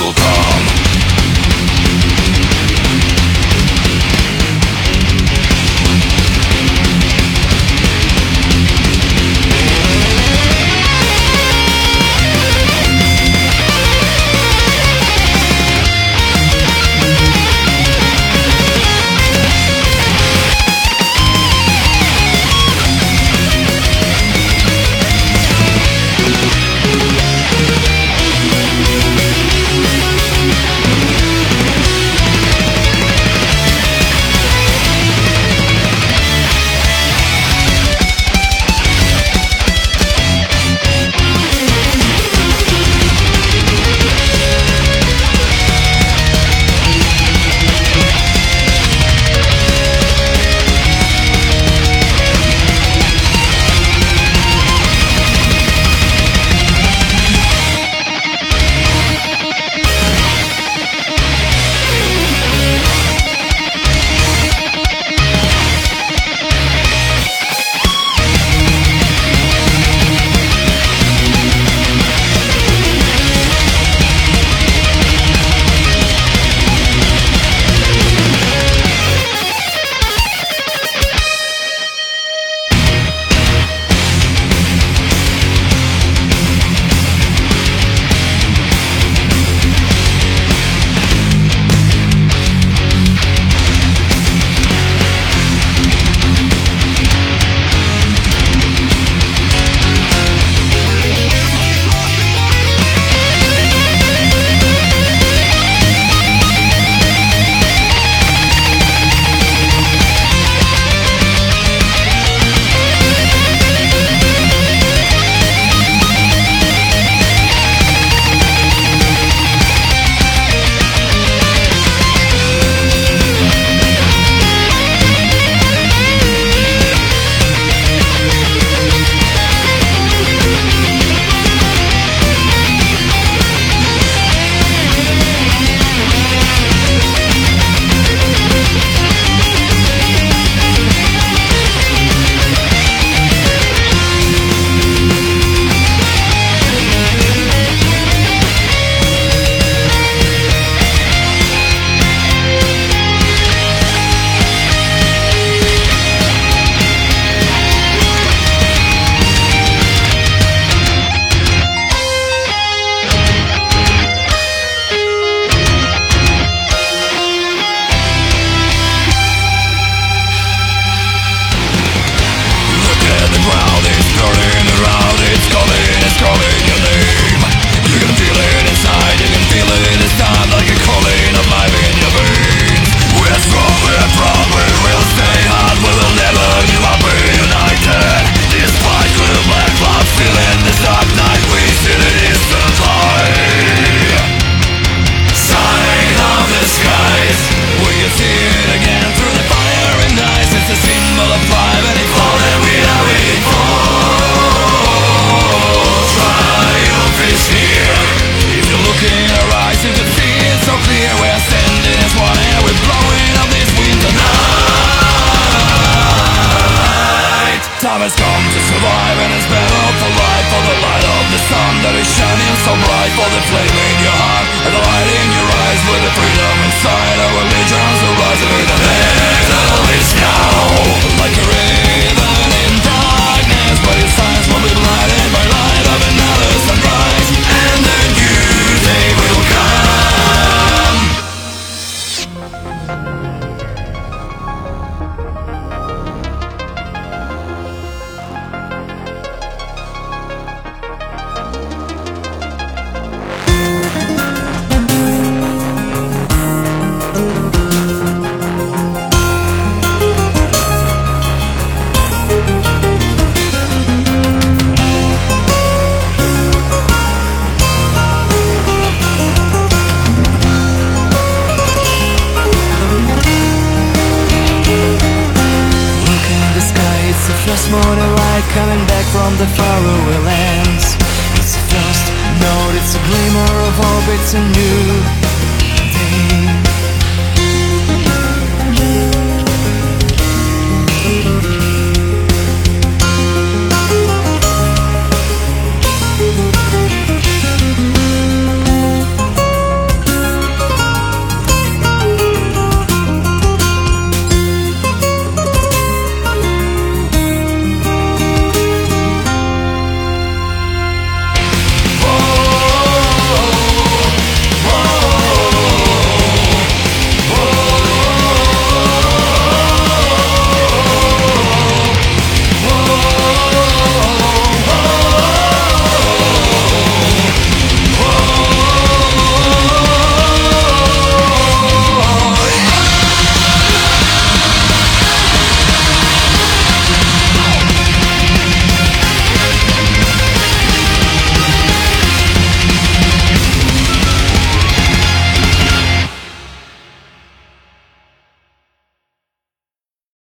will come. Time has come to survive, and it's better for life, for the light of the sun that is shining so bright, for the flame in your heart and the light in your eyes, with the freedom inside our religions arising in the middle is now, like a ribbon in darkness, but its signs will be blinded by light of another sunrise, and the new day will come. First morning light coming back from the faraway lands. It's the first note, it's a glimmer of hope, it's a new